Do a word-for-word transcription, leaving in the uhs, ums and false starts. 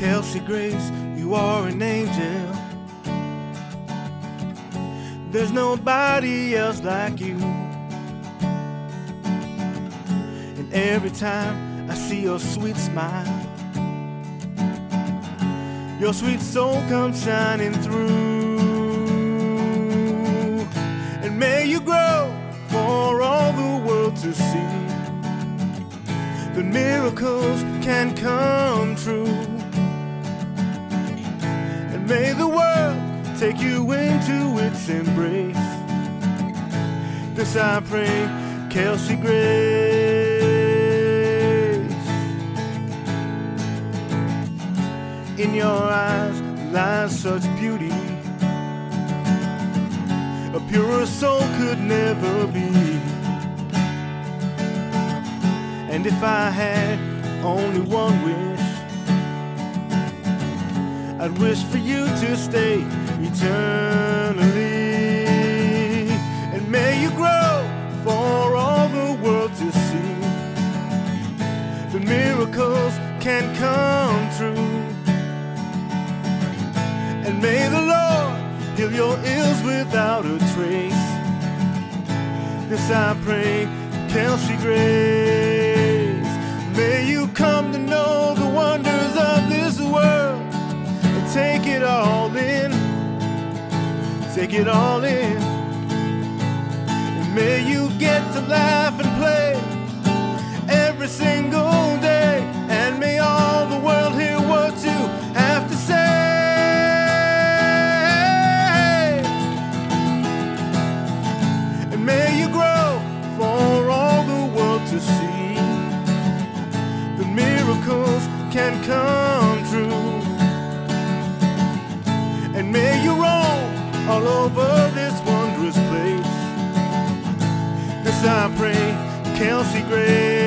Kelsey Grace, you are an angel. There's nobody else like you. And every time I see your sweet smile, your sweet soul comes shining through. And may you grow for all the world to see, that miracles can come true. And may the world take you into its embrace. This I pray, Kelsey Grace. In your eyes lies such beauty, a purer soul could never be. And if I had only one wish, I'd wish for you to stay eternally. And may you grow for all the world to see, the miracles can come true. And may the Lord heal your ills without a trace. This I pray, Kelsey Grace. May you come to know the wonders of this world and take it all in. Take it all in. And may you get to laugh and play every single day. And may all the world hear what you have to say. And may you grow for all the world to see, the miracles can come true. And may you roam all over this wondrous place. This I pray, Kelsey Grace.